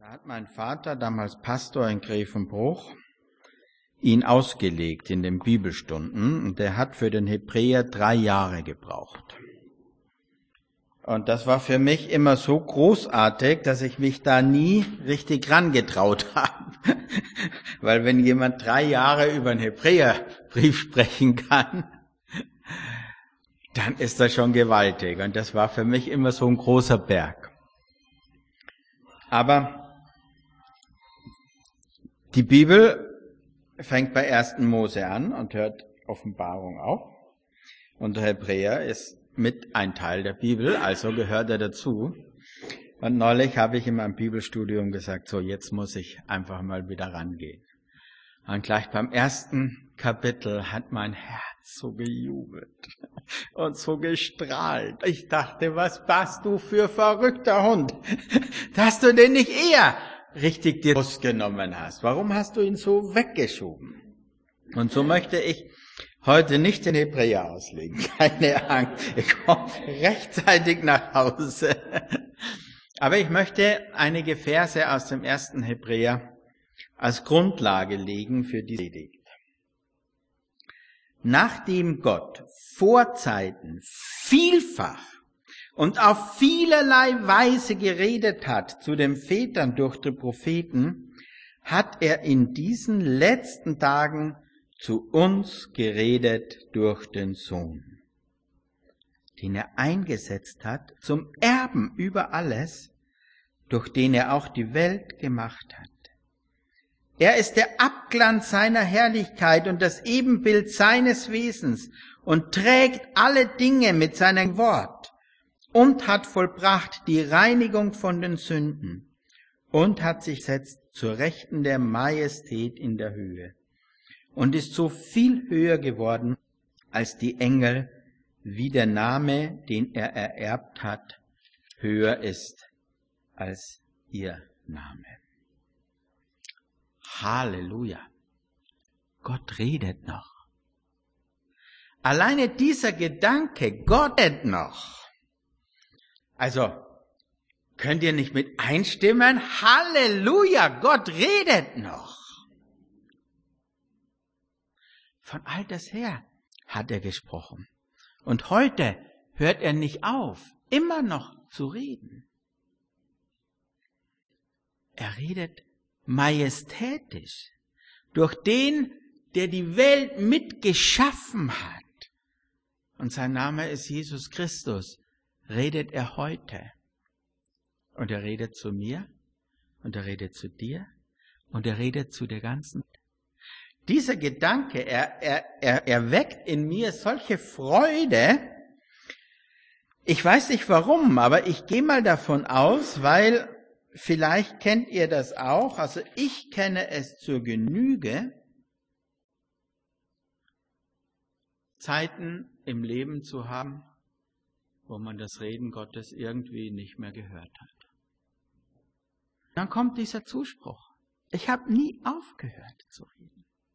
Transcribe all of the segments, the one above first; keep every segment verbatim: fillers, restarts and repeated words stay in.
Da hat mein Vater, damals Pastor in Grevenbruch, ihn ausgelegt in den Bibelstunden, und der hat für den Hebräer drei Jahre gebraucht. Und das war für mich immer so großartig, dass ich mich da nie richtig rangetraut habe. Weil wenn jemand drei Jahre über einen Hebräerbrief sprechen kann, dann ist das schon gewaltig. Und das war für mich immer so ein großer Berg. Aber die Bibel fängt bei ersten Mose an und hört Offenbarung auf. Und der Hebräer ist mit ein Teil der Bibel, also gehört er dazu. Und neulich habe ich in meinem Bibelstudium gesagt, so jetzt muss ich einfach mal wieder rangehen. Und gleich beim ersten Kapitel hat mein Herz so gejubelt und so gestrahlt. Ich dachte, was warst du für verrückter Hund, dass du den nicht eher richtig dir rausgenommen hast. Warum hast du ihn so weggeschoben? Und so möchte ich heute nicht den Hebräer auslegen. Keine Angst, ich komme rechtzeitig nach Hause. Aber ich möchte einige Verse aus dem ersten Hebräer als Grundlage legen für die Predigt. Nachdem Gott vor Zeiten vielfach und auf vielerlei Weise geredet hat zu den Vätern durch die Propheten, hat er in diesen letzten Tagen zu uns geredet durch den Sohn, den er eingesetzt hat zum Erben über alles, durch den er auch die Welt gemacht hat. Er ist der Abglanz seiner Herrlichkeit und das Ebenbild seines Wesens und trägt alle Dinge mit seinem Wort und hat vollbracht die Reinigung von den Sünden und hat sich gesetzt zur Rechten der Majestät in der Höhe und ist so viel höher geworden als die Engel, wie der Name, den er ererbt hat, höher ist als ihr Name. Halleluja. Gott redet noch. Alleine dieser Gedanke, Gott redet noch. Also, könnt ihr nicht mit einstimmen? Halleluja, Gott redet noch. Von alters her hat er gesprochen. Und heute hört er nicht auf, immer noch zu reden. Er redet majestätisch. Durch den, der die Welt mitgeschaffen hat. Und sein Name ist Jesus Christus. Redet er heute. Und er redet zu mir. Und er redet zu dir. Und er redet zu der ganzen Welt. Dieser Gedanke, er, er, er, er weckt in mir solche Freude. Ich weiß nicht warum, aber ich gehe mal davon aus, weil vielleicht kennt ihr das auch, also ich kenne es zur Genüge, Zeiten im Leben zu haben, wo man das Reden Gottes irgendwie nicht mehr gehört hat. Dann kommt dieser Zuspruch. Ich habe nie aufgehört zu reden.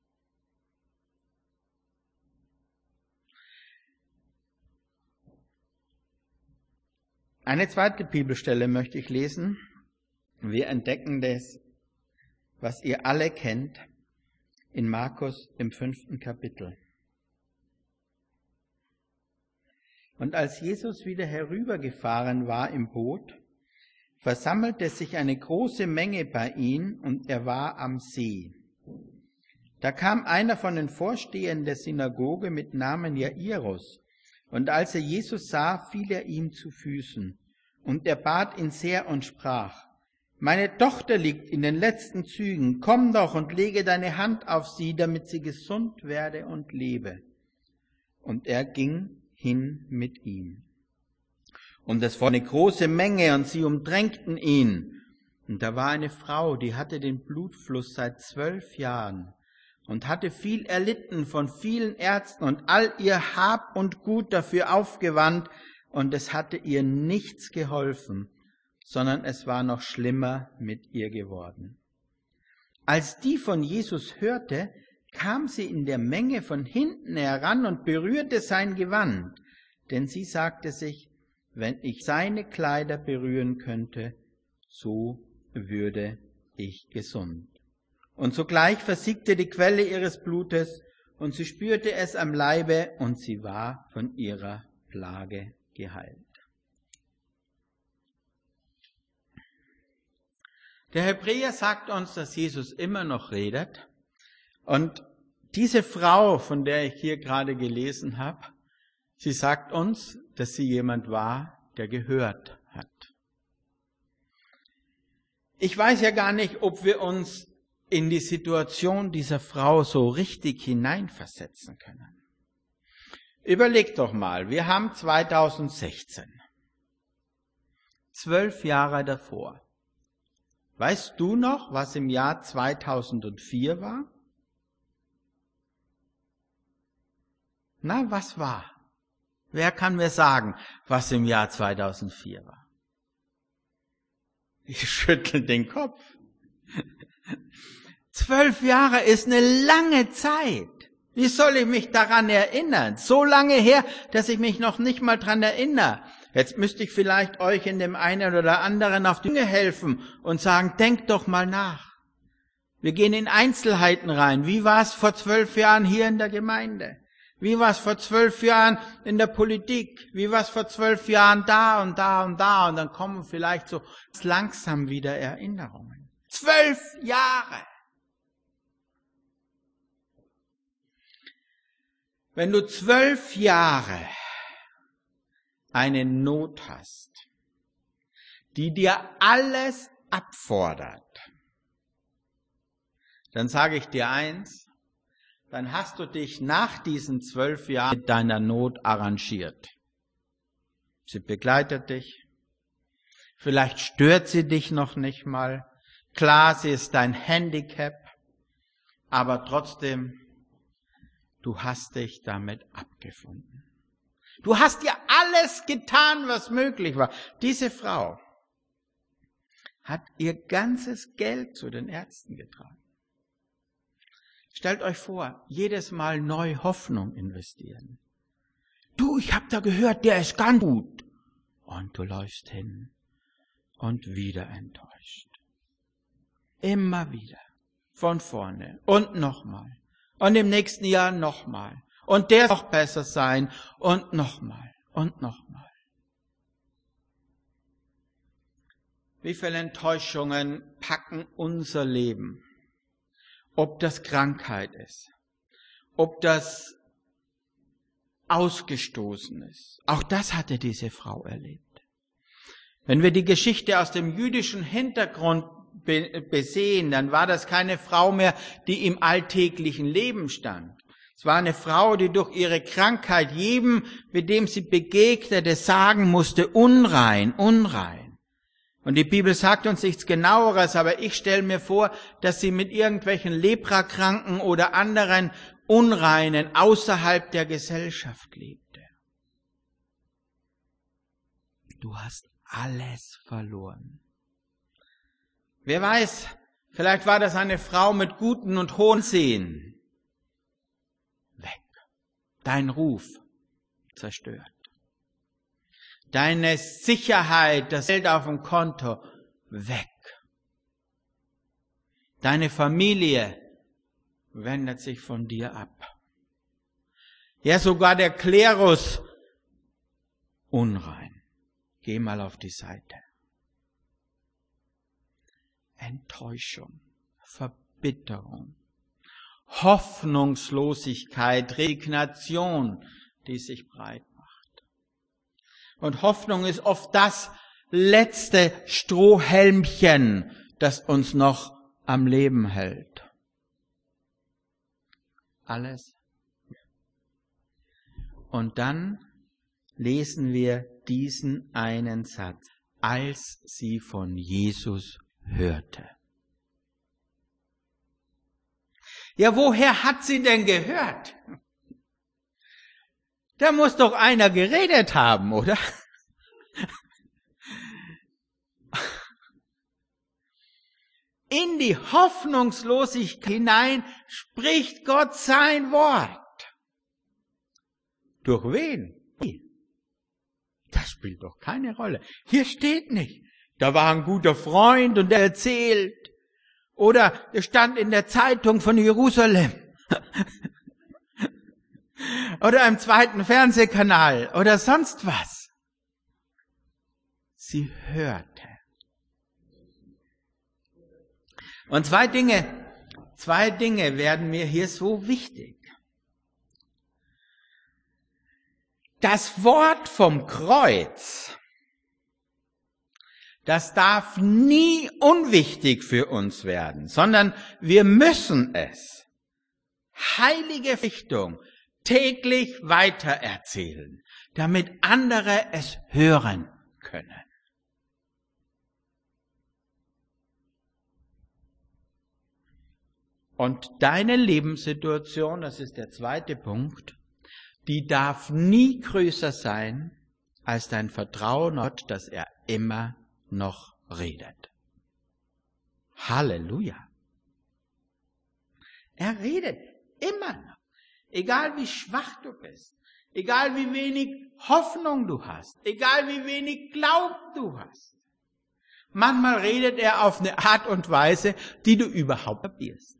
Eine zweite Bibelstelle möchte ich lesen. Wir entdecken das, was ihr alle kennt, in Markus im fünften Kapitel. Und als Jesus wieder herübergefahren war im Boot, versammelte sich eine große Menge bei ihm und er war am See. Da kam einer von den Vorstehern der Synagoge mit Namen Jairus, und als er Jesus sah, fiel er ihm zu Füßen, und er bat ihn sehr und sprach: Meine Tochter liegt in den letzten Zügen, komm doch und lege deine Hand auf sie, damit sie gesund werde und lebe. Und er ging hin mit ihm. Und es war eine große Menge, und sie umdrängten ihn. Und da war eine Frau, die hatte den Blutfluss seit zwölf Jahren und hatte viel erlitten von vielen Ärzten und all ihr Hab und Gut dafür aufgewandt, und es hatte ihr nichts geholfen, sondern es war noch schlimmer mit ihr geworden. Als die von Jesus hörte, kam sie in der Menge von hinten heran und berührte sein Gewand, denn sie sagte sich, wenn ich seine Kleider berühren könnte, so würde ich gesund. Und sogleich versiegte die Quelle ihres Blutes, und sie spürte es am Leibe, und sie war von ihrer Plage geheilt. Der Hebräer sagt uns, dass Jesus immer noch redet. Und diese Frau, von der ich hier gerade gelesen habe, sie sagt uns, dass sie jemand war, der gehört hat. Ich weiß ja gar nicht, ob wir uns in die Situation dieser Frau so richtig hineinversetzen können. Überleg doch mal, wir haben zweitausendsechzehn, zwölf Jahre davor. Weißt du noch, was im Jahr zweitausendvier war? Na, was war? Wer kann mir sagen, was im Jahr zweitausendvier war? Ich schüttle den Kopf. Zwölf Jahre ist eine lange Zeit. Wie soll ich mich daran erinnern? So lange her, dass ich mich noch nicht mal daran erinnere. Jetzt müsste ich vielleicht euch in dem einen oder anderen auf die Dinge helfen und sagen, denkt doch mal nach. Wir gehen in Einzelheiten rein. Wie war es vor zwölf Jahren hier in der Gemeinde? Wie war es vor zwölf Jahren in der Politik? Wie war es vor zwölf Jahren da und da und da? Und dann kommen vielleicht so langsam wieder Erinnerungen. Zwölf Jahre! Wenn du zwölf Jahre eine Not hast, die dir alles abfordert, dann sage ich dir eins, dann hast du dich nach diesen zwölf Jahren mit deiner Not arrangiert. Sie begleitet dich, vielleicht stört sie dich noch nicht mal, klar, sie ist dein Handicap, aber trotzdem, du hast dich damit abgefunden. Du hast dir alles getan, was möglich war. Diese Frau hat ihr ganzes Geld zu den Ärzten getragen. Stellt euch vor, jedes Mal neu Hoffnung investieren. Du, ich hab da gehört, der ist ganz gut. Und du läufst hin und wieder enttäuscht. Immer wieder. Von vorne. Und nochmal. Und im nächsten Jahr nochmal. Und der soll noch besser sein. Und nochmal. Und nochmal. Wie viele Enttäuschungen packen unser Leben? Ob das Krankheit ist, ob das ausgestoßen ist. Auch das hatte diese Frau erlebt. Wenn wir die Geschichte aus dem jüdischen Hintergrund besehen, dann war das keine Frau mehr, die im alltäglichen Leben stand. Es war eine Frau, die durch ihre Krankheit jedem, mit dem sie begegnete, sagen musste, unrein, unrein. Und die Bibel sagt uns nichts Genaueres, aber ich stelle mir vor, dass sie mit irgendwelchen Leprakranken oder anderen Unreinen außerhalb der Gesellschaft lebte. Du hast alles verloren. Wer weiß, vielleicht war das eine Frau mit guten und hohen Sehen. Weg. Dein Ruf zerstört. Deine Sicherheit, das Geld auf dem Konto, weg. Deine Familie wendet sich von dir ab. Ja, sogar der Klerus, unrein. Geh mal auf die Seite. Enttäuschung, Verbitterung, Hoffnungslosigkeit, Resignation, die sich breit macht. Und Hoffnung ist oft das letzte Strohhelmchen, das uns noch am Leben hält. Alles. Und dann lesen wir diesen einen Satz, als sie von Jesus hörte. Ja, woher hat sie denn gehört? Da muss doch einer geredet haben, oder? In die Hoffnungslosigkeit hinein spricht Gott sein Wort. Durch wen? Das spielt doch keine Rolle. Hier steht nicht, Da war ein guter Freund und der erzählt. Oder es stand in der Zeitung von Jerusalem. Oder im zweiten Fernsehkanal oder sonst was. Sie hörte. Und zwei Dinge, zwei Dinge werden mir hier so wichtig. Das Wort vom Kreuz, das darf nie unwichtig für uns werden, sondern wir müssen es, heilige Richtung, täglich weitererzählen, damit andere es hören können. Und deine Lebenssituation, das ist der zweite Punkt, die darf nie größer sein als dein Vertrauen auf Gott, dass er immer noch redet. Halleluja. Er redet immer noch. Egal wie schwach du bist, egal wie wenig Hoffnung du hast, egal wie wenig Glauben du hast. Manchmal redet er auf eine Art und Weise, die du überhaupt kapierst.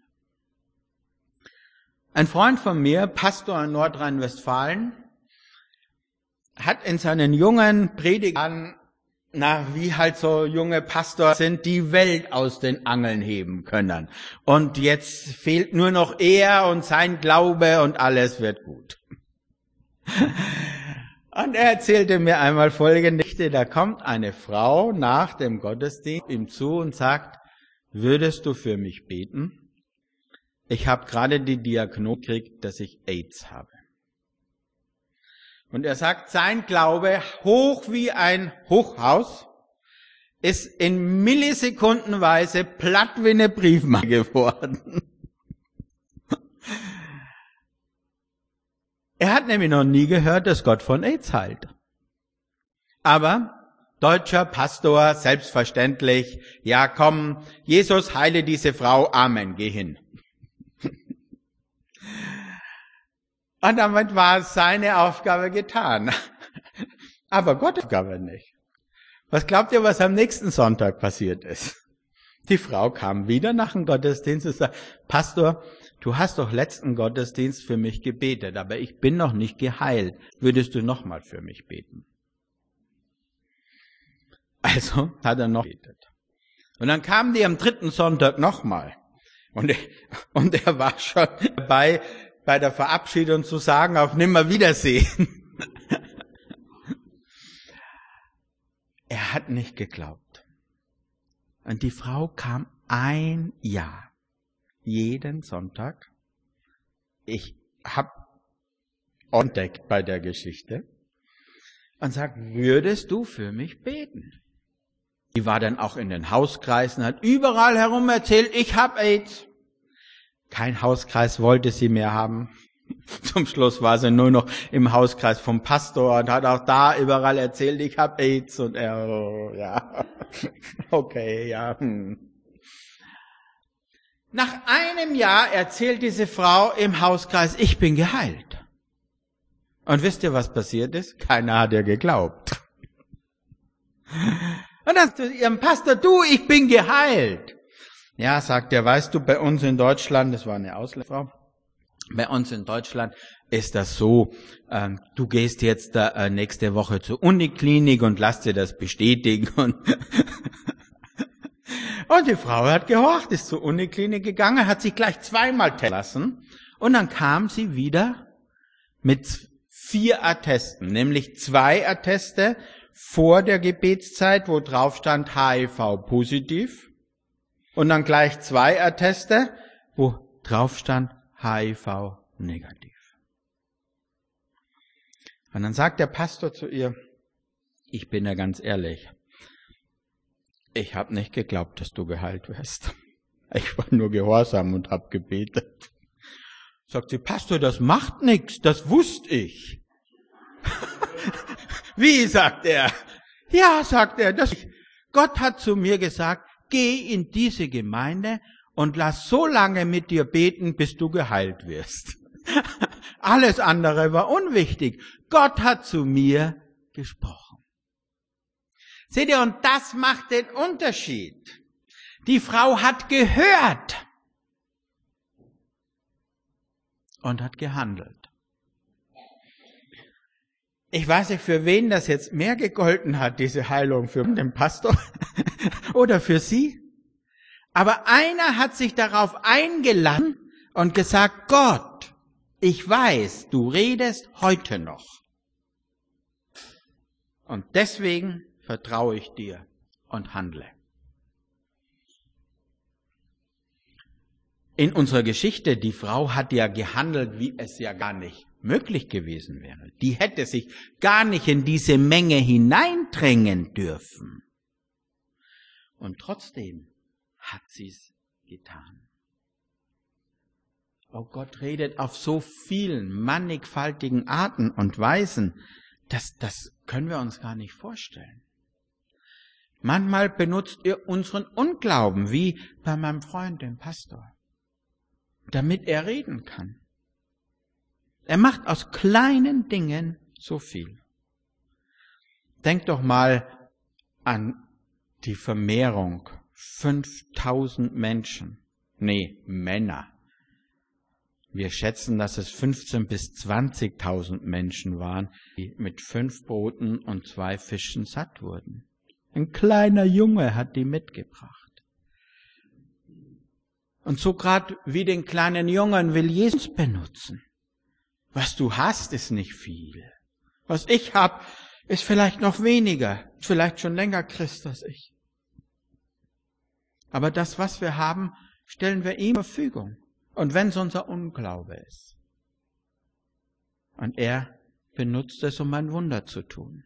Ein Freund von mir, Pastor in Nordrhein-Westfalen, hat in seinen jungen Predigern, na, wie halt so junge Pastor sind, die Welt aus den Angeln heben können. Und jetzt fehlt nur noch er und sein Glaube und alles wird gut. Und er erzählte mir einmal folgende Geschichte. Da kommt eine Frau nach dem Gottesdienst ihm zu und sagt, würdest du für mich beten? Ich habe gerade die Diagnose gekriegt, dass ich AIDS habe. Und er sagt, sein Glaube, hoch wie ein Hochhaus, ist in Millisekundenweise platt wie eine Briefmarke geworden. Er hat nämlich noch nie gehört, dass Gott von AIDS heilt. Aber deutscher Pastor, selbstverständlich, ja komm, Jesus heile diese Frau, Amen, geh hin. Und damit war seine Aufgabe getan. Aber Gottes Aufgabe nicht. Was glaubt ihr, was am nächsten Sonntag passiert ist? Die Frau kam wieder nach dem Gottesdienst und sagte, Pastor, du hast doch letzten Gottesdienst für mich gebetet, aber ich bin noch nicht geheilt. Würdest du nochmal für mich beten? Also hat er noch gebetet. Und dann kam die am dritten Sonntag nochmal. Und er, und er war schon dabei, bei der Verabschiedung zu sagen, auf Nimmerwiedersehen. Er hat nicht geglaubt. Und die Frau kam ein Jahr, jeden Sonntag. Ich habe entdeckt bei der Geschichte und sagt, würdest du für mich beten? Die war dann auch in den Hauskreisen, hat überall herum erzählt, ich habe AIDS. Kein Hauskreis wollte sie mehr haben. Zum Schluss war sie nur noch im Hauskreis vom Pastor und hat auch da überall erzählt, ich habe AIDS. Und er, oh, ja, okay, ja. Hm. Nach einem Jahr erzählt diese Frau im Hauskreis, ich bin geheilt. Und wisst ihr, was passiert ist? Keiner hat ihr geglaubt. Und dann zu ihrem Pastor, du, ich bin geheilt. Ja, sagt er, weißt du, bei uns in Deutschland, das war eine Ausländerfrau, bei uns in Deutschland ist das so, ähm, du gehst jetzt äh, nächste Woche zur Uniklinik und lass dir das bestätigen. Und, und die Frau hat gehorcht, ist zur Uniklinik gegangen, hat sich gleich zweimal testen lassen und dann kam sie wieder mit vier Attesten, nämlich zwei Atteste vor der Gebetszeit, wo drauf stand H I V positiv. Und dann gleich zwei Atteste, wo drauf stand H I V negativ. Und dann sagt der Pastor zu ihr, ich bin ja ganz ehrlich, ich habe nicht geglaubt, dass du geheilt wirst. Ich war nur gehorsam und habe gebetet. Sagt sie, Pastor, das macht nichts, das wusste ich. Wie, sagt er? Ja, sagt er, das, Gott hat zu mir gesagt, geh in diese Gemeinde und lass so lange mit dir beten, bis du geheilt wirst. Alles andere war unwichtig. Gott hat zu mir gesprochen. Seht ihr, und das macht den Unterschied. Die Frau hat gehört und hat gehandelt. Ich weiß nicht, für wen das jetzt mehr gegolten hat, diese Heilung, für den Pastor oder für sie. Aber einer hat sich darauf eingelassen und gesagt, Gott, ich weiß, du redest heute noch. Und deswegen vertraue ich dir und handle. In unserer Geschichte, die Frau hat ja gehandelt, wie es ja gar nicht möglich gewesen wäre. Die hätte sich gar nicht in diese Menge hineindrängen dürfen. Und trotzdem hat sie es getan. Oh, Gott redet auf so vielen mannigfaltigen Arten und Weisen, das, das können wir uns gar nicht vorstellen. Manchmal benutzt ihr unseren Unglauben, wie bei meinem Freund, dem Pastor, damit er reden kann. Er macht aus kleinen Dingen so viel. Denkt doch mal an die Vermehrung. fünftausend Menschen. Nee, Männer. Wir schätzen, dass es fünfzehntausend bis zwanzigtausend Menschen waren, die mit fünf Broten und zwei Fischen satt wurden. Ein kleiner Junge hat die mitgebracht. Und so gerade wie den kleinen Jungen will Jesus benutzen. Was du hast, ist nicht viel. Was ich habe, ist vielleicht noch weniger. Vielleicht schon länger Christ als ich. Aber das, was wir haben, stellen wir ihm zur Verfügung. Und wenn es unser Unglaube ist. Und er benutzt es, um ein Wunder zu tun.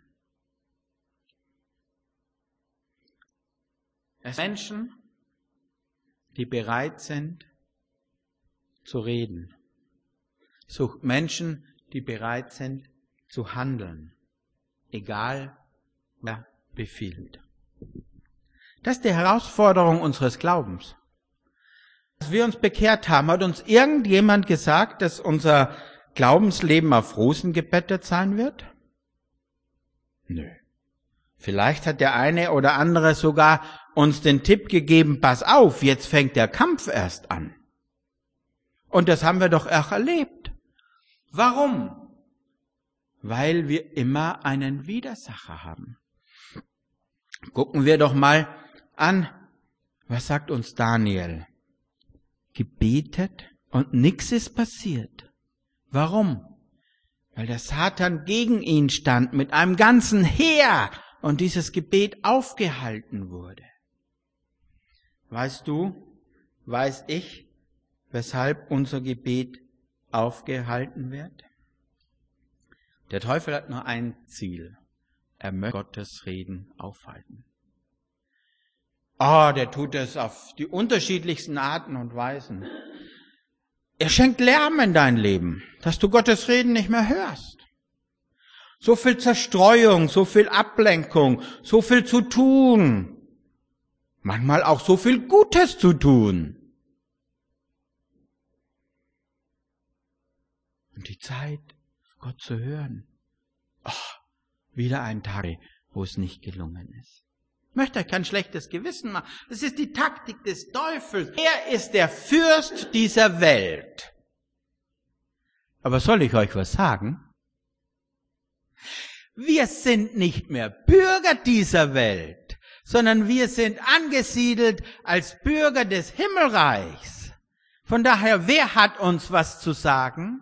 Es sind Menschen, die bereit sind zu reden. Sucht Menschen, die bereit sind zu handeln, egal wer befiehlt. Das ist die Herausforderung unseres Glaubens. Als wir uns bekehrt haben, hat uns irgendjemand gesagt, dass unser Glaubensleben auf Rosen gebettet sein wird? Nö. Vielleicht hat der eine oder andere sogar uns den Tipp gegeben, pass auf, jetzt fängt der Kampf erst an. Und das haben wir doch auch erlebt. Warum? Weil wir immer einen Widersacher haben. Gucken wir doch mal an, was sagt uns Daniel? Gebetet und nichts ist passiert. Warum? Weil der Satan gegen ihn stand mit einem ganzen Heer und dieses Gebet aufgehalten wurde. Weißt du, weiß ich, weshalb unser Gebet aufgehalten wird? Der Teufel hat nur ein Ziel. Er möchte Gottes Reden aufhalten. Ah, oh, der tut es auf die unterschiedlichsten Arten und Weisen. Er schenkt Lärm in dein Leben, dass du Gottes Reden nicht mehr hörst. So viel Zerstreuung, so viel Ablenkung, so viel zu tun. Manchmal auch so viel Gutes zu tun. Und die Zeit, Gott zu hören. Oh, wieder ein Tag, wo es nicht gelungen ist. Ich möchte euch kein schlechtes Gewissen machen. Das ist die Taktik des Teufels. Er ist der Fürst dieser Welt. Aber soll ich euch was sagen? Wir sind nicht mehr Bürger dieser Welt, sondern wir sind angesiedelt als Bürger des Himmelreichs. Von daher, wer hat uns was zu sagen?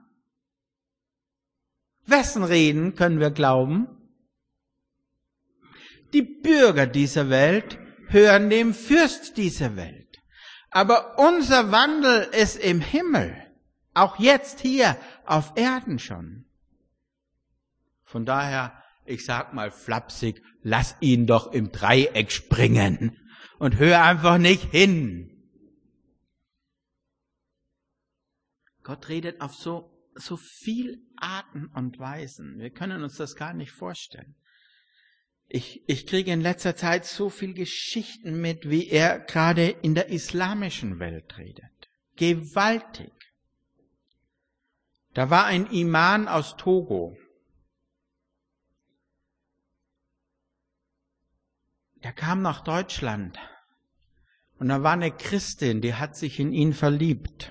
Wessen Reden können wir glauben? Die Bürger dieser Welt hören dem Fürst dieser Welt. Aber unser Wandel ist im Himmel, auch jetzt hier auf Erden schon. Von daher, ich sag mal flapsig, lass ihn doch im Dreieck springen und hör einfach nicht hin. Gott redet auf so, so viel Arten und Weisen. Wir können uns das gar nicht vorstellen. Ich, ich kriege in letzter Zeit so viel Geschichten mit, wie er gerade in der islamischen Welt redet. Gewaltig. Da war ein Imam aus Togo. er kam nach Deutschland und da war eine Christin, die hat sich in ihn verliebt.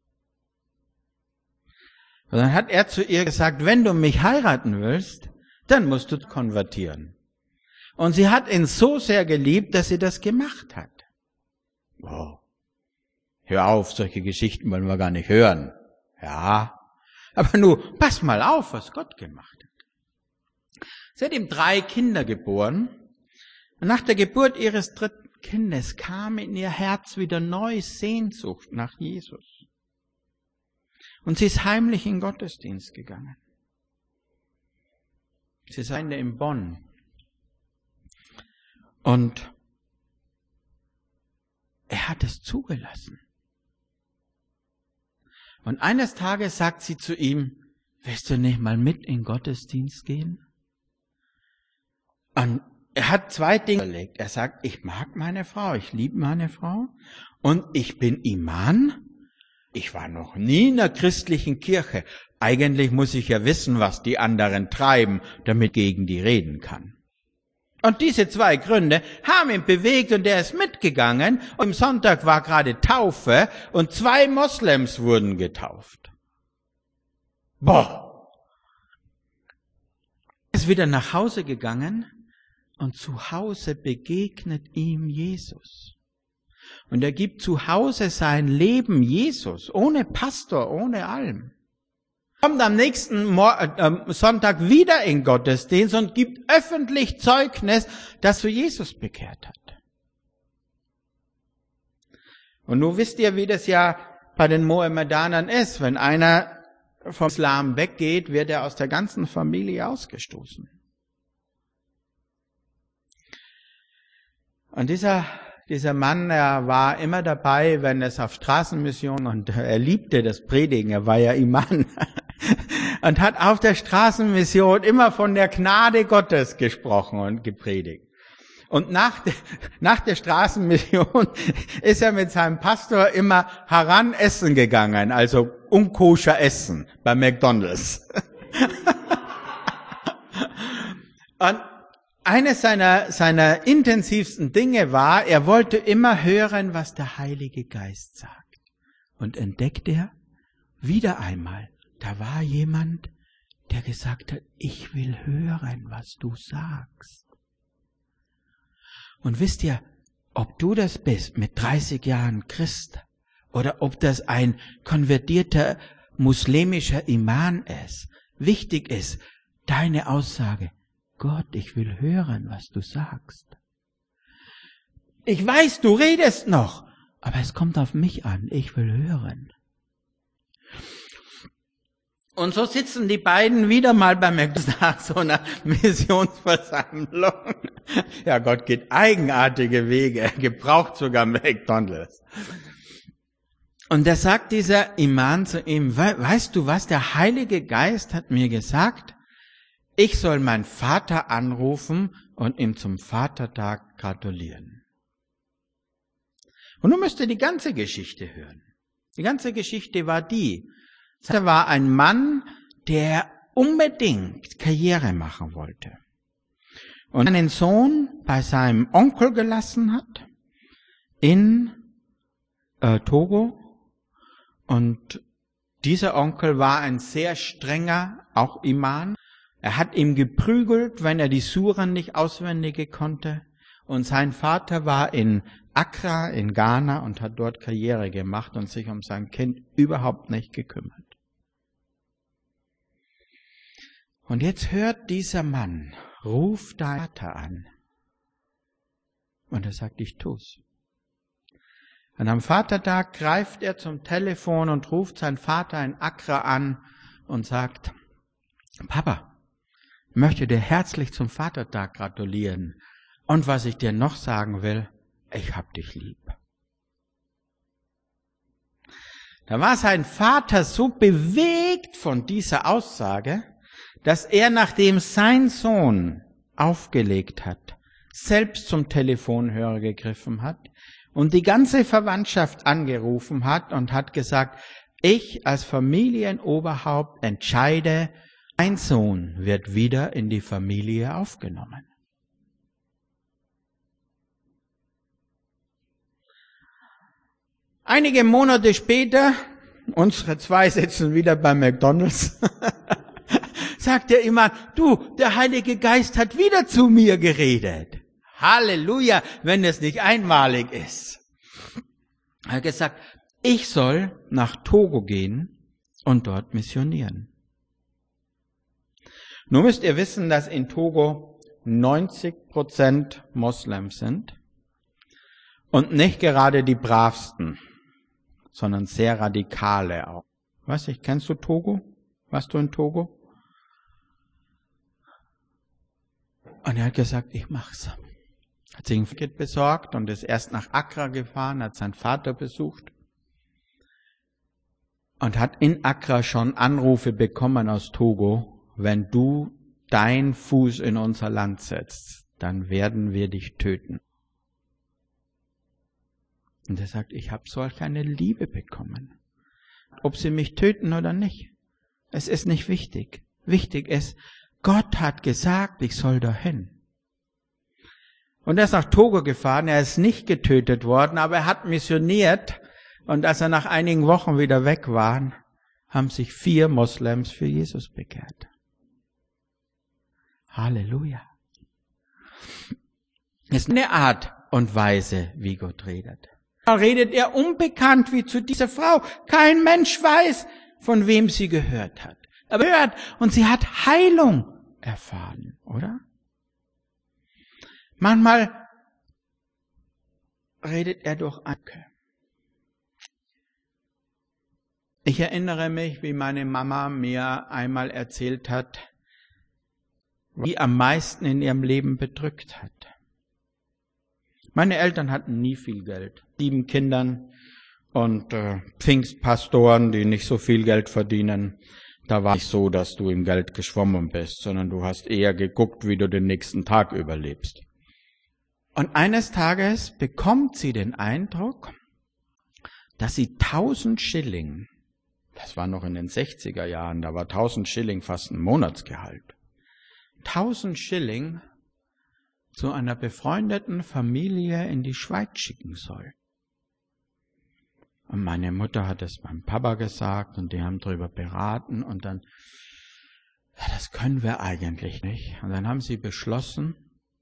Und dann hat er zu ihr gesagt, wenn du mich heiraten willst, dann musst du konvertieren. Und sie hat ihn so sehr geliebt, dass sie das gemacht hat. Oh, hör auf, solche Geschichten wollen wir gar nicht hören. Ja, aber nur, pass mal auf, was Gott gemacht hat. Sie hat ihm drei Kinder geboren. Und nach der Geburt ihres dritten Kindes kam in ihr Herz wieder neue Sehnsucht nach Jesus. Und sie ist heimlich in den Gottesdienst gegangen. Sie ist eine in Bonn. Und er hat es zugelassen. Und eines Tages sagt sie zu ihm, willst du nicht mal mit in den Gottesdienst gehen? Und er hat zwei Dinge überlegt. Er sagt, ich mag meine Frau, ich liebe meine Frau und ich bin Iman. Ich war noch nie in einer christlichen Kirche. Eigentlich muss ich ja wissen, was die anderen treiben, damit ich gegen die reden kann. Und diese zwei Gründe haben ihn bewegt und er ist mitgegangen. Und am Sonntag war gerade Taufe und zwei Moslems wurden getauft. Boah! Er ist wieder nach Hause gegangen und zu Hause begegnet ihm Jesus. Und er gibt zu Hause sein Leben Jesus, ohne Pastor, ohne allem. Kommt am nächsten Mo- äh, Sonntag wieder in Gottesdienst und gibt öffentlich Zeugnis, dass er Jesus bekehrt hat. Und nun wisst ihr, wie das ja bei den Mohammedanern ist. Wenn einer vom Islam weggeht, wird er aus der ganzen Familie ausgestoßen. Und dieser Dieser Mann, er war immer dabei, wenn es auf Straßenmission, und er liebte das Predigen, er war ja Imam, und hat auf der Straßenmission immer von der Gnade Gottes gesprochen und gepredigt. Und nach, de, nach der Straßenmission ist er mit seinem Pastor immer heran essen gegangen, also unkoscher essen bei McDonald's. Und eines seiner, seiner intensivsten Dinge war, er wollte immer hören, was der Heilige Geist sagt. Und entdeckt er wieder einmal, da war jemand, der gesagt hat, ich will hören, was du sagst. Und wisst ihr, ob du das bist mit dreißig Jahren Christ oder ob das ein konvertierter muslimischer Imam ist, wichtig ist deine Aussage. Gott, ich will hören, was du sagst. Ich weiß, du redest noch, aber es kommt auf mich an. Ich will hören. Und so sitzen die beiden wieder mal bei McDonald's nach so einer Missionsversammlung. Ja, Gott geht eigenartige Wege. Er gebraucht sogar McDonald's. Und da sagt dieser Imam zu ihm, weißt du was, der Heilige Geist hat mir gesagt, ich soll meinen Vater anrufen und ihm zum Vatertag gratulieren. Und nun müsst ihr die ganze Geschichte hören. Die ganze Geschichte war die, er war ein Mann, der unbedingt Karriere machen wollte. Und einen Sohn bei seinem Onkel gelassen hat in äh, Togo. Und dieser Onkel war ein sehr strenger, auch Imam. Er hat ihm geprügelt, wenn er die Suren nicht auswendig konnte. Und sein Vater war in Accra in Ghana und hat dort Karriere gemacht und sich um sein Kind überhaupt nicht gekümmert. Und jetzt hört dieser Mann, ruf deinen Vater an. Und er sagt, ich tu's. Und am Vatertag greift er zum Telefon und ruft seinen Vater in Accra an und sagt, Papa, ich möchte dir herzlich zum Vatertag gratulieren. Und was ich dir noch sagen will, ich hab dich lieb. Da war sein Vater so bewegt von dieser Aussage, dass er, nachdem sein Sohn aufgelegt hat, selbst zum Telefonhörer gegriffen hat und die ganze Verwandtschaft angerufen hat und hat gesagt, ich als Familienoberhaupt entscheide, mein Sohn wird wieder in die Familie aufgenommen. Einige Monate später, unsere zwei sitzen wieder bei McDonald's, sagt der Imam, du, der Heilige Geist hat wieder zu mir geredet. Halleluja, wenn es nicht einmalig ist. Er hat gesagt, ich soll nach Togo gehen und dort missionieren. Nun müsst ihr wissen, dass in Togo neunzig Prozent Moslems sind und nicht gerade die bravsten, sondern sehr radikale auch. Weiß ich, kennst du Togo? Warst du in Togo? Und er hat gesagt, ich mach's. Hat sich ein Ticket besorgt und ist erst nach Accra gefahren, hat seinen Vater besucht und hat in Accra schon Anrufe bekommen aus Togo, wenn du deinen Fuß in unser Land setzt, dann werden wir dich töten. Und er sagt, ich habe solch eine Liebe bekommen. Ob sie mich töten oder nicht, es ist nicht wichtig. Wichtig ist, Gott hat gesagt, ich soll dahin. Und er ist nach Togo gefahren, er ist nicht getötet worden, aber er hat missioniert. Und als er nach einigen Wochen wieder weg war, haben sich vier Moslems für Jesus bekehrt. Halleluja. Das ist eine Art und Weise, wie Gott redet. Da redet er unbekannt wie zu dieser Frau. Kein Mensch weiß, von wem sie gehört hat. Aber hört, und sie hat Heilung erfahren, oder? Manchmal redet er durch Anke. Ich erinnere mich, wie meine Mama mir einmal erzählt hat, die am meisten in ihrem Leben bedrückt hat. Meine Eltern hatten nie viel Geld. Sieben Kindern und äh, Pfingstpastoren, die nicht so viel Geld verdienen. Da war nicht so, dass du im Geld geschwommen bist, sondern du hast eher geguckt, wie du den nächsten Tag überlebst. Und eines Tages bekommt sie den Eindruck, dass sie tausend Schilling, das war noch in den sechziger Jahren, da war tausend Schilling fast ein Monatsgehalt, tausend Schilling zu einer befreundeten Familie in die Schweiz schicken soll. Und meine Mutter hat es meinem Papa gesagt und die haben darüber beraten und dann, ja, das können wir eigentlich nicht. Und dann haben sie beschlossen,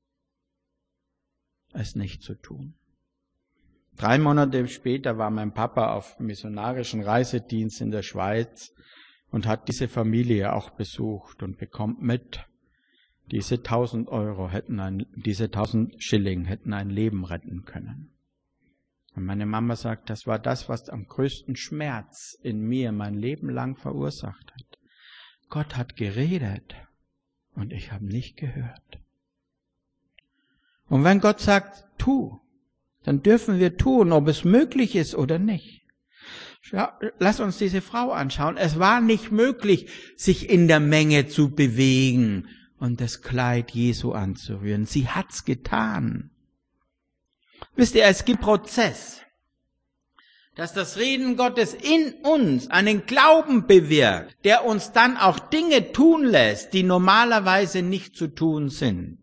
es nicht zu tun. Drei Monate später war mein Papa auf missionarischen Reisedienst in der Schweiz und hat diese Familie auch besucht und bekommt mit, diese tausend Euro hätten ein, diese tausend Schilling hätten ein Leben retten können. Und meine Mama sagt, das war das, was am größten Schmerz in mir mein Leben lang verursacht hat. Gott hat geredet und ich habe nicht gehört. Und wenn Gott sagt, tu, dann dürfen wir tun, ob es möglich ist oder nicht. Ja, lass uns diese Frau anschauen. Es war nicht möglich, sich in der Menge zu bewegen und das Kleid Jesu anzurühren. Sie hat's getan. Wisst ihr, es gibt Prozess, dass das Reden Gottes in uns einen Glauben bewirkt, der uns dann auch Dinge tun lässt, die normalerweise nicht zu tun sind.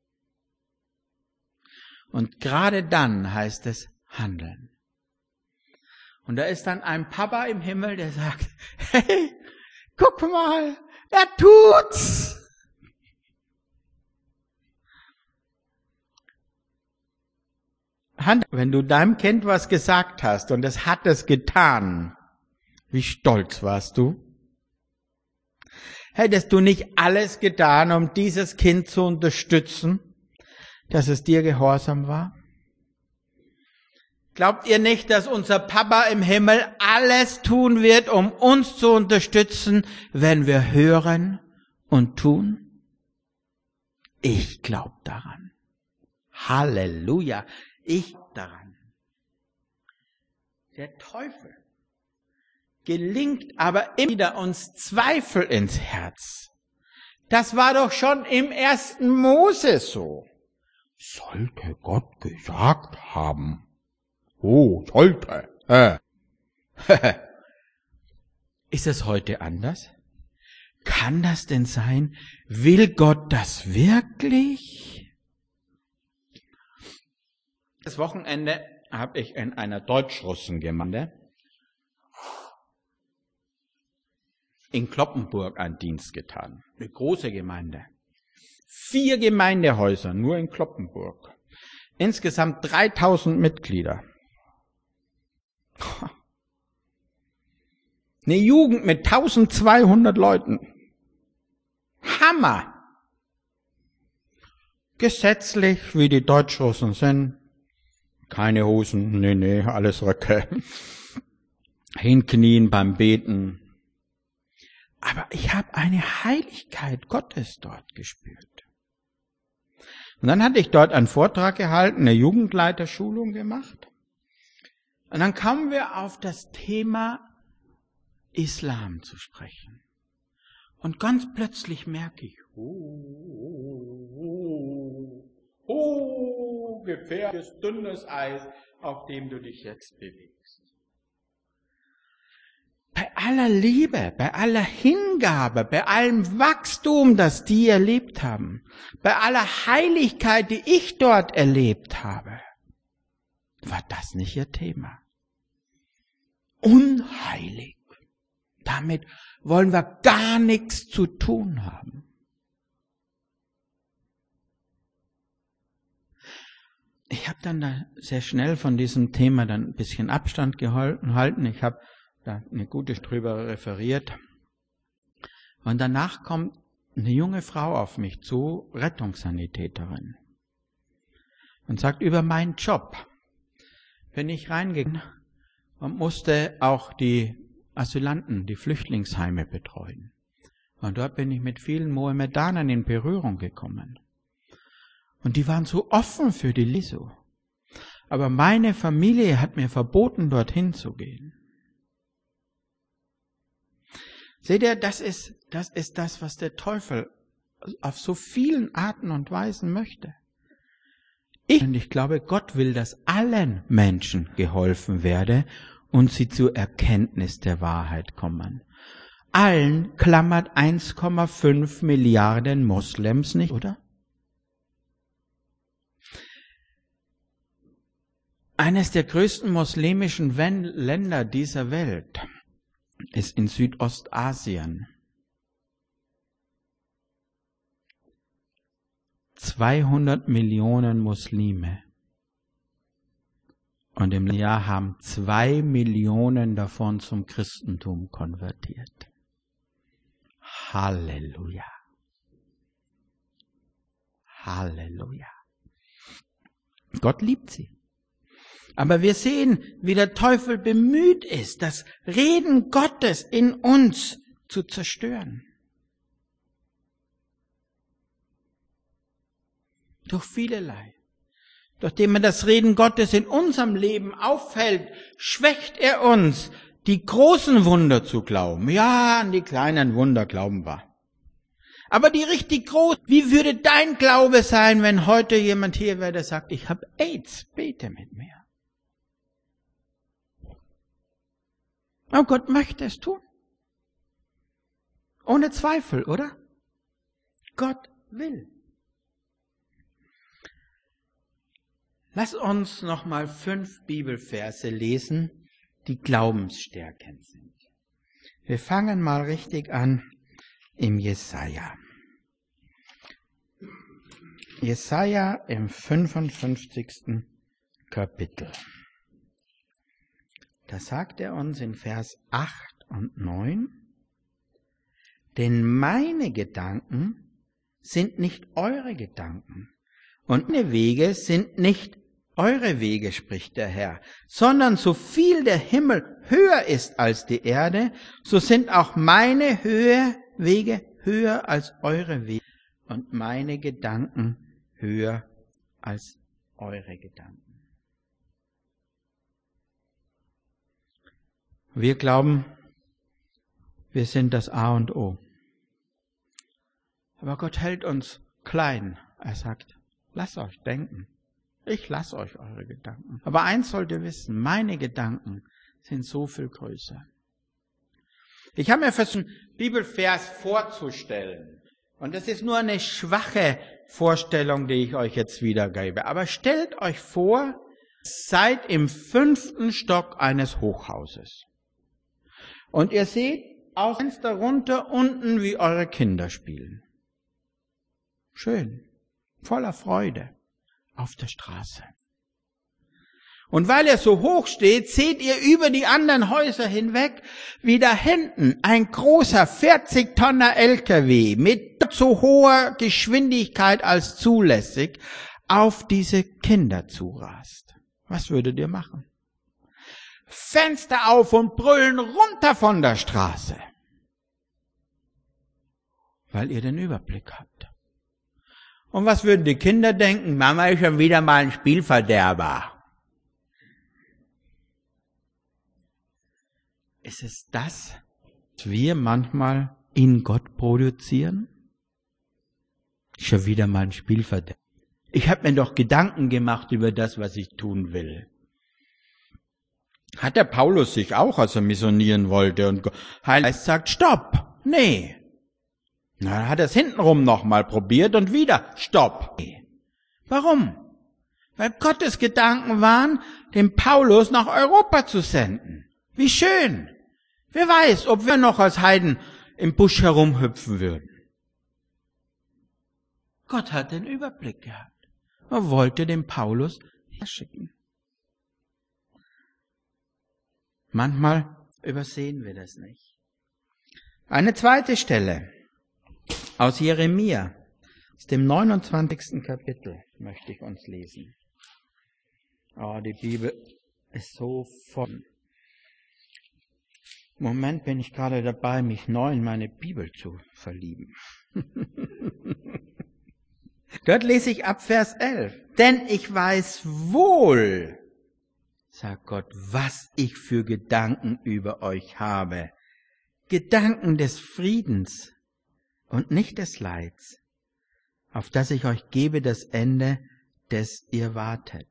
Und gerade dann heißt es handeln. Und da ist dann ein Papa im Himmel, der sagt, hey, guck mal, er tut's. Wenn du deinem Kind was gesagt hast und es hat es getan, wie stolz warst du? Hättest du nicht alles getan, um dieses Kind zu unterstützen, dass es dir gehorsam war? Glaubt ihr nicht, dass unser Papa im Himmel alles tun wird, um uns zu unterstützen, wenn wir hören und tun? Ich glaube daran. Halleluja. Ich daran. Der Teufel gelingt aber immer wieder uns Zweifel ins Herz. Das war doch schon im ersten Mose so. Sollte Gott gesagt haben. Oh, sollte. Äh. Ist es heute anders? Kann das denn sein? Will Gott das wirklich? Das Wochenende habe ich in einer Deutsch-Russen-Gemeinde in Cloppenburg einen Dienst getan. Eine große Gemeinde. Vier Gemeindehäuser, nur in Cloppenburg. Insgesamt dreitausend Mitglieder. Eine Jugend mit eintausendzweihundert Leuten. Hammer! Gesetzlich, wie die Deutschrussen sind. Keine Hosen, nee, nee, alles Röcke. Hinknien beim Beten. Aber ich habe eine Heiligkeit Gottes dort gespürt. Und dann hatte ich dort einen Vortrag gehalten, eine Jugendleiterschulung gemacht. Und dann kamen wir auf das Thema Islam zu sprechen. Und ganz plötzlich merke ich, oh, oh, oh, oh, gefährliches, dünnes Eis, auf dem du dich jetzt bewegst. Bei aller Liebe, bei aller Hingabe, bei allem Wachstum, das die erlebt haben, bei aller Heiligkeit, die ich dort erlebt habe, war das nicht ihr Thema. Unheilig. Damit wollen wir gar nichts zu tun haben. Ich habe dann da sehr schnell von diesem Thema dann ein bisschen Abstand gehalten. Ich habe da eine gute drüber referiert. Und danach kommt eine junge Frau auf mich zu, Rettungssanitäterin, und sagt, über meinen Job bin ich reingegangen und musste auch die Asylanten, die Flüchtlingsheime betreuen. Und dort bin ich mit vielen Mohammedanern in Berührung gekommen. Und die waren so offen für die Jesu. Aber meine Familie hat mir verboten, dorthin zu gehen. Seht ihr, das ist, das ist das, was der Teufel auf so vielen Arten und Weisen möchte. Ich, und ich glaube, Gott will, dass allen Menschen geholfen werde und sie zur Erkenntnis der Wahrheit kommen. Allen klammert eins Komma fünf Milliarden Moslems nicht, oder? Eines der größten muslimischen Länder dieser Welt ist in Südostasien. zweihundert Millionen Muslime. Und im Jahr haben zwei Millionen davon zum Christentum konvertiert. Halleluja. Halleluja. Gott liebt sie. Aber wir sehen, wie der Teufel bemüht ist, das Reden Gottes in uns zu zerstören. Durch vielerlei. Nachdem er das Reden Gottes in unserem Leben auffällt, schwächt er uns, die großen Wunder zu glauben. Ja, an die kleinen Wunder glauben wir. Aber die richtig großen, wie würde dein Glaube sein, wenn heute jemand hier wäre, der sagt, ich habe AIDS, bete mit mir. Aber Gott möchte es tun. Ohne Zweifel, oder? Gott will. Lass uns noch mal fünf Bibelverse lesen, die glaubensstärkend sind. Wir fangen mal richtig an im Jesaja. Jesaja im fünfundfünfzigsten Kapitel. Da sagt er uns in Vers acht und neun, denn meine Gedanken sind nicht eure Gedanken und meine Wege sind nicht eure Wege, spricht der Herr, sondern so viel der Himmel höher ist als die Erde, so sind auch meine Höhe, Wege höher als eure Wege und meine Gedanken höher als eure Gedanken. Wir glauben, wir sind das A und O. Aber Gott hält uns klein. Er sagt, lasst euch denken. Ich lasse euch eure Gedanken. Aber eins sollt ihr wissen, meine Gedanken sind so viel größer. Ich habe mir versucht, einen Bibelvers vorzustellen. Und das ist nur eine schwache Vorstellung, die ich euch jetzt wiedergebe. Aber stellt euch vor, Seid im fünften Stock eines Hochhauses. Und ihr seht aus dem Fenster runter unten, wie eure Kinder spielen. Schön, voller Freude auf der Straße. Und weil er so hoch steht, seht ihr über die anderen Häuser hinweg, wie da hinten ein großer vierzig Tonner L K W mit so hoher Geschwindigkeit als zulässig auf diese Kinder zurast. Was würdet ihr machen? Fenster auf und brüllen runter von der Straße, weil ihr den Überblick habt. Und was würden die Kinder denken? Mama ist schon wieder mal ein Spielverderber. Ist es das, was wir manchmal in Gott produzieren? Schon wieder mal ein Spielverderber. Ich habe mir doch Gedanken gemacht über das, was ich tun will. Hat der Paulus sich auch, als er missionieren wollte und Heiliger Geist sagt, stopp, nee. Na, dann hat er es hintenrum nochmal probiert und wieder, stopp. Nee. Warum? Weil Gottes Gedanken waren, den Paulus nach Europa zu senden. Wie schön. Wer weiß, ob wir noch als Heiden im Busch herumhüpfen würden. Gott hat den Überblick gehabt. Er wollte den Paulus schicken. Manchmal übersehen wir das nicht. Eine zweite Stelle aus Jeremia, aus dem neunundzwanzigsten Kapitel, möchte ich uns lesen. Oh, die Bibel ist so voll. Im Moment bin ich gerade dabei, mich neu in meine Bibel zu verlieben. Dort lese ich ab Vers elf. Denn ich weiß wohl, sagt Gott, was ich für Gedanken über euch habe. Gedanken des Friedens und nicht des Leids, auf das ich euch gebe das Ende, des ihr wartet.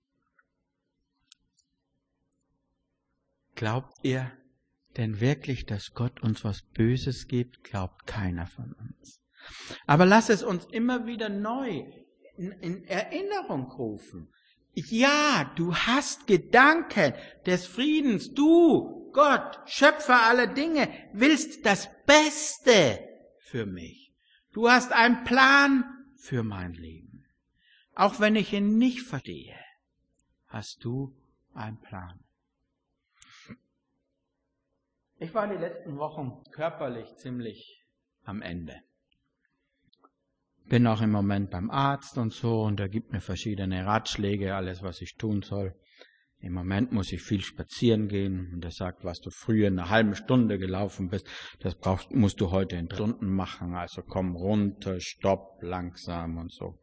Glaubt ihr denn wirklich, dass Gott uns was Böses gibt? Glaubt keiner von uns. Aber lass es uns immer wieder neu in, in Erinnerung rufen. Ja, du hast Gedanken des Friedens. Du, Gott, Schöpfer aller Dinge, willst das Beste für mich. Du hast einen Plan für mein Leben. Auch wenn ich ihn nicht verstehe, hast du einen Plan. Ich war die letzten Wochen körperlich ziemlich am Ende. Bin auch im Moment beim Arzt und so und er gibt mir verschiedene Ratschläge, alles was ich tun soll. Im Moment muss ich viel spazieren gehen und er sagt, was du früher in einer halben Stunde gelaufen bist, das brauchst, musst du heute in drei Stunden machen. Also komm runter, stopp, langsam und so.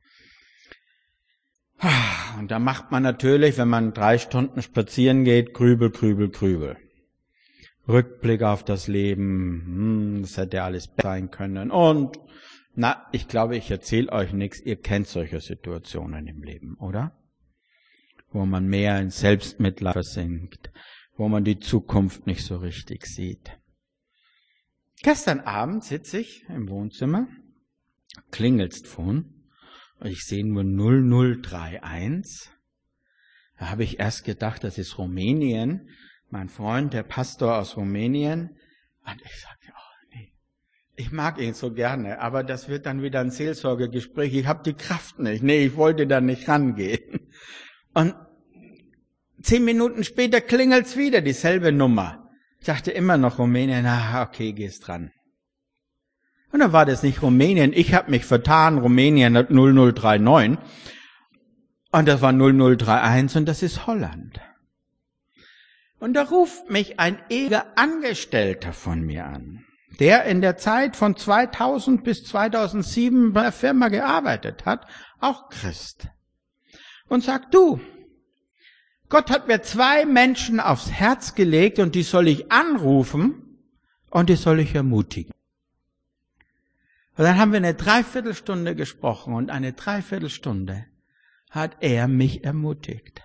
Und da macht man natürlich, wenn man drei Stunden spazieren geht, Grübel, Grübel, Grübel. Rückblick auf das Leben, hm, das hätte alles sein können. Und, na, ich glaube, ich erzähle euch nichts, ihr kennt solche Situationen im Leben, oder? Wo man mehr in Selbstmitleid versinkt, wo man die Zukunft nicht so richtig sieht. Gestern Abend sitze ich im Wohnzimmer, klingelt's Phone, und ich sehe nur null null drei eins. Da habe ich erst gedacht, das ist Rumänien. Mein Freund, der Pastor aus Rumänien, und ich sagte, oh nee, ich mag ihn so gerne, aber das wird dann wieder ein Seelsorgegespräch, ich habe die Kraft nicht, nee, ich wollte da nicht rangehen. Und zehn Minuten später klingelt's wieder, dieselbe Nummer. Ich dachte immer noch Rumänien, ah, okay, gehst dran. Und dann war das nicht Rumänien, ich habe mich vertan, Rumänien hat null null drei neun und das war null null drei eins und das ist Holland. Und da ruft mich ein ewiger Angestellter von mir an, der in der Zeit von zweitausend bis zweitausendsieben bei der Firma gearbeitet hat, auch Christ. Und sagt, du, Gott hat mir zwei Menschen aufs Herz gelegt und die soll ich anrufen und die soll ich ermutigen. Und dann haben wir eine Dreiviertelstunde gesprochen und eine Dreiviertelstunde hat er mich ermutigt.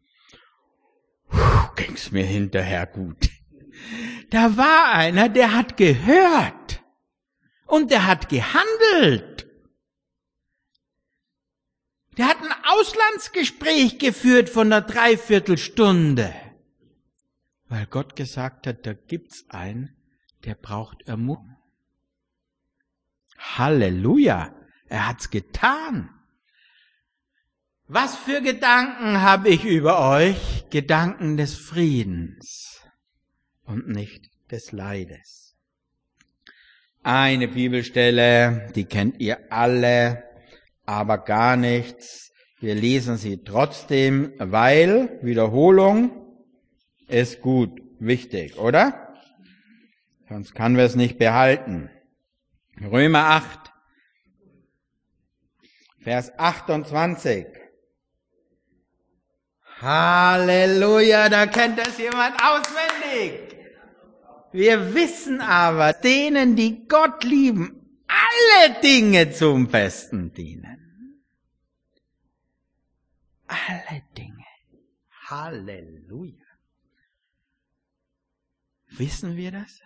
Puh, ging's mir hinterher gut. Da war einer, der hat gehört und der hat gehandelt. Der hat einen Auslandsgespräch geführt von einer Dreiviertelstunde. Weil Gott gesagt hat, da gibt's einen, der braucht Ermutigung. Halleluja, er hat's getan. Was für Gedanken habe ich über euch? Gedanken des Friedens und nicht des Leides. Eine Bibelstelle, die kennt ihr alle, aber gar nichts. Wir lesen sie trotzdem, weil Wiederholung ist gut, wichtig, oder? Sonst kann wir es nicht behalten. Römer acht, Vers achtundzwanzig. Halleluja, da kennt das jemand auswendig. Wir wissen aber, denen, die Gott lieben, alle Dinge zum Besten dienen. Alle Dinge. Halleluja. Wissen wir das?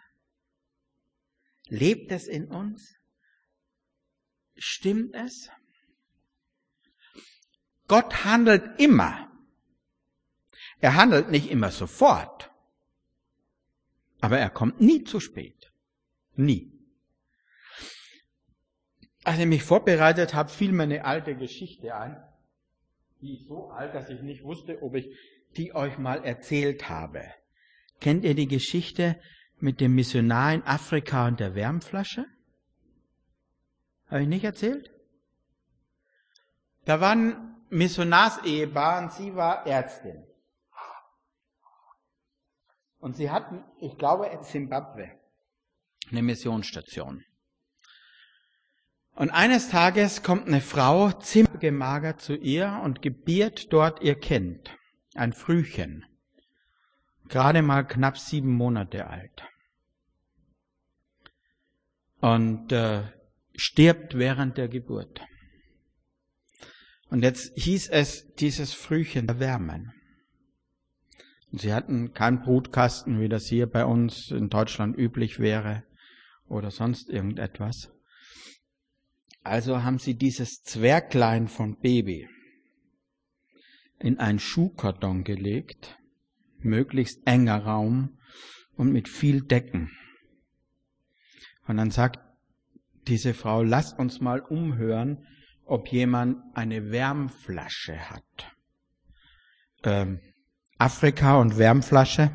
Lebt es in uns? Stimmt es? Gott handelt immer. Er handelt nicht immer sofort, aber er kommt nie zu spät. Nie. Als ich mich vorbereitet habe, fiel mir eine alte Geschichte ein. Die ist so alt, dass ich nicht wusste, ob ich die euch mal erzählt habe. Kennt ihr die Geschichte mit dem Missionar in Afrika und der Wärmflasche? Habe ich nicht erzählt? Da war ein Missionarsehepaar und sie war Ärztin. Und sie hatten, ich glaube, in Zimbabwe eine Missionsstation. Und eines Tages kommt eine Frau ziemlich gemagert zu ihr und gebiert dort ihr Kind, ein Frühchen, gerade mal knapp sieben Monate alt. Und äh, stirbt während der Geburt. Und jetzt hieß es, dieses Frühchen erwärmen. Und sie hatten keinen Brutkasten, wie das hier bei uns in Deutschland üblich wäre oder sonst irgendetwas. Also haben sie dieses Zwerglein von Baby in einen Schuhkarton gelegt, möglichst enger Raum und mit viel Decken. Und dann sagt diese Frau, lass uns mal umhören, ob jemand eine Wärmflasche hat. Ähm, Afrika und Wärmflasche.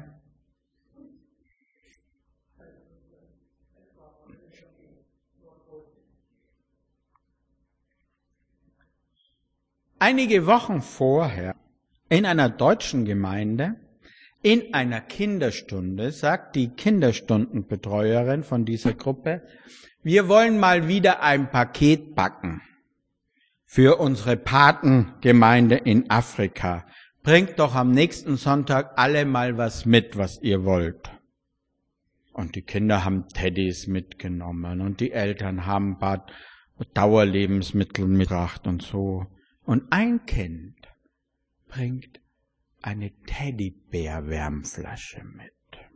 Einige Wochen vorher in einer deutschen Gemeinde, in einer Kinderstunde, sagt die Kinderstundenbetreuerin von dieser Gruppe, wir wollen mal wieder ein Paket backen für unsere Patengemeinde in Afrika. Bringt doch am nächsten Sonntag alle mal was mit, was ihr wollt. Und die Kinder haben Teddys mitgenommen und die Eltern haben ein paar Dauerlebensmittel mitgebracht und so. Und ein Kind bringt eine Teddybär-Wärmflasche mit.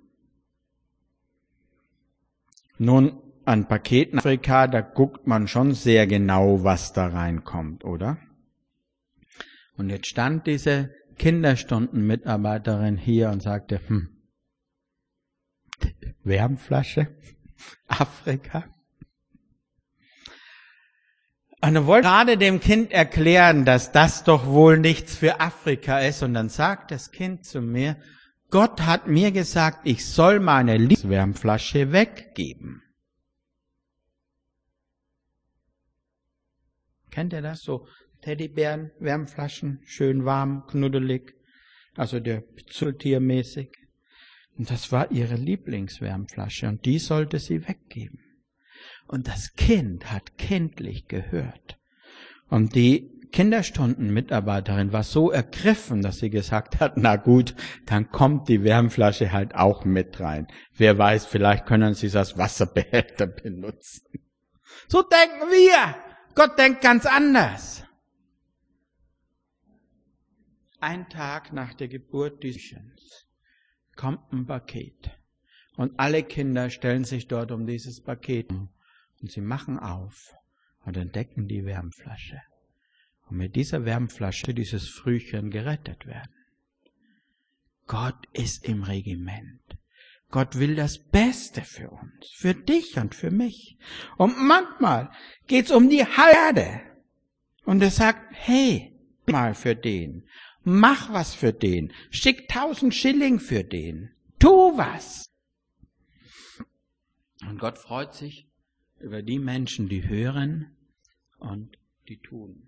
Nun, an Paketen in Afrika, da guckt man schon sehr genau, was da reinkommt, oder? Und jetzt stand diese Kinderstundenmitarbeiterin hier und sagte, hm, Wärmflasche, Afrika. Und er wollte gerade dem Kind erklären, dass das doch wohl nichts für Afrika ist. Und dann sagt das Kind zu mir, Gott hat mir gesagt, ich soll meine Wärmflasche weggeben. Kennt ihr das? So Teddybären, Wärmflaschen, schön warm, knuddelig, also der Pizzultiermäßig. Und das war ihre Lieblingswärmflasche und die sollte sie weggeben. Und das Kind hat kindlich gehört. Und die Kinderstundenmitarbeiterin war so ergriffen, dass sie gesagt hat, na gut, dann kommt die Wärmflasche halt auch mit rein. Wer weiß, vielleicht können sie es als Wasserbehälter benutzen. So denken wir. Gott denkt ganz anders. Ein Tag nach der Geburt dieses Kindes kommt ein Paket. Und alle Kinder stellen sich dort um dieses Paket. Und sie machen auf und entdecken die Wärmflasche. und mit dieser Wärmflasche dieses Frühchen gerettet werden. Gott ist im Regiment. Gott will das Beste für uns, für dich und für mich. Und manchmal geht's um die Halde. Und er sagt, hey, mal für den. Mach was für den. Schick tausend Schilling für den. Tu was. Und Gott freut sich über die Menschen, die hören und die tun.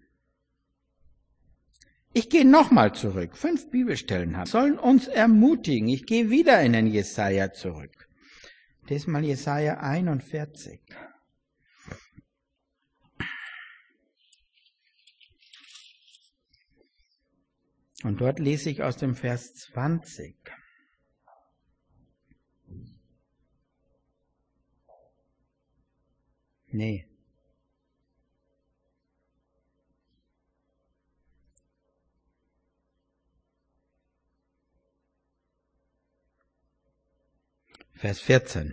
Ich gehe nochmal zurück. Fünf Bibelstellen haben, sollen uns ermutigen. Ich gehe wieder in den Jesaja zurück. Diesmal Jesaja einundvierzig. Und dort lese ich aus dem Vers zwanzig. Nee. Vers vierzehn.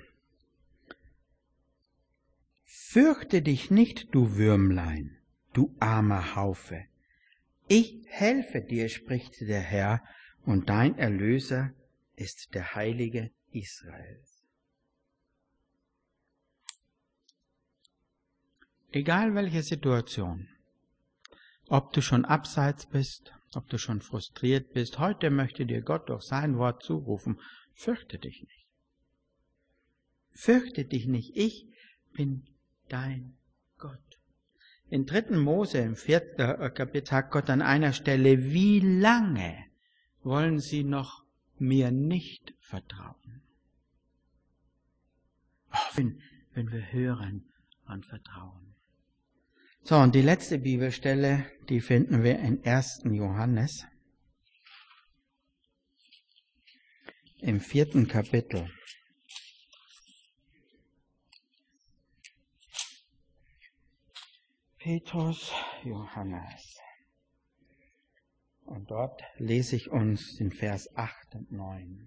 Fürchte dich nicht, du Würmlein, du armer Haufe. Ich helfe dir, spricht der Herr, und dein Erlöser ist der Heilige Israels. Egal welche Situation, ob du schon abseits bist, ob du schon frustriert bist, heute möchte dir Gott durch sein Wort zurufen, fürchte dich nicht. Fürchte dich nicht, ich bin dein Gott. In dritten Mose, im vierten Kapitel, sagt Gott an einer Stelle, wie lange wollen sie noch mir nicht vertrauen? Oh, wenn, wenn wir hören und vertrauen. So, und die letzte Bibelstelle, die finden wir in ersten Johannes, im vierten Kapitel. Petrus, Johannes. Und dort lese ich uns den Vers acht und neun.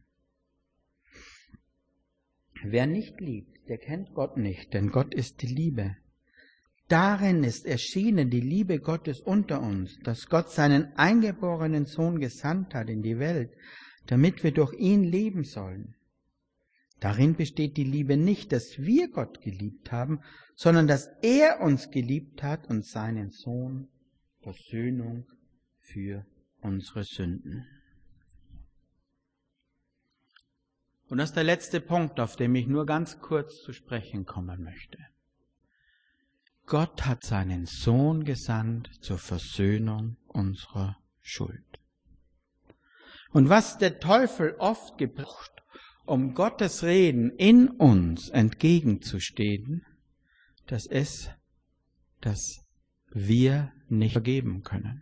Wer nicht liebt, der kennt Gott nicht, denn Gott ist die Liebe. Darin ist erschienen die Liebe Gottes unter uns, dass Gott seinen eingeborenen Sohn gesandt hat in die Welt, damit wir durch ihn leben sollen. Darin besteht die Liebe nicht, dass wir Gott geliebt haben, sondern dass er uns geliebt hat und seinen Sohn Versöhnung für unsere Sünden. Und das ist der letzte Punkt, auf den ich nur ganz kurz zu sprechen kommen möchte. Gott hat seinen Sohn gesandt zur Versöhnung unserer Schuld. Und was der Teufel oft gebraucht, um Gottes Reden in uns entgegenzustehen, das ist, dass wir nicht vergeben können.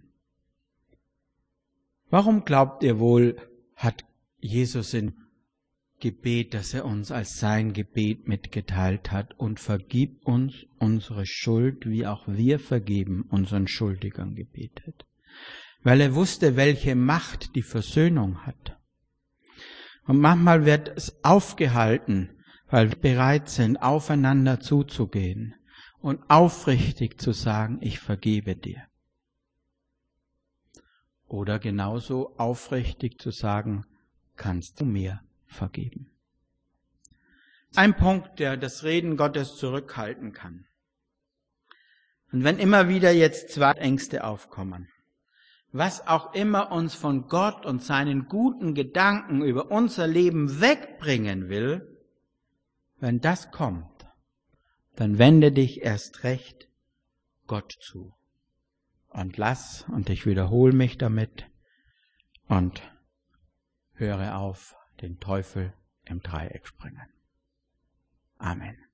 Warum glaubt ihr wohl, hat Jesus im Gebet, dass er uns als sein Gebet mitgeteilt hat, und vergib uns unsere Schuld, wie auch wir vergeben unseren Schuldigern, gebetet? Weil er wusste, welche Macht die Versöhnung hat. Und manchmal wird es aufgehalten, weil wir bereit sind, aufeinander zuzugehen und aufrichtig zu sagen, ich vergebe dir. Oder genauso aufrichtig zu sagen, kannst du mir vergeben. Ein Punkt, der das Reden Gottes zurückhalten kann. Und wenn immer wieder jetzt zwei Ängste aufkommen, was auch immer uns von Gott und seinen guten Gedanken über unser Leben wegbringen will, wenn das kommt, dann wende dich erst recht Gott zu. Und lass, und ich wiederhole mich damit, und höre auf, den Teufel im Dreieck springen. Amen.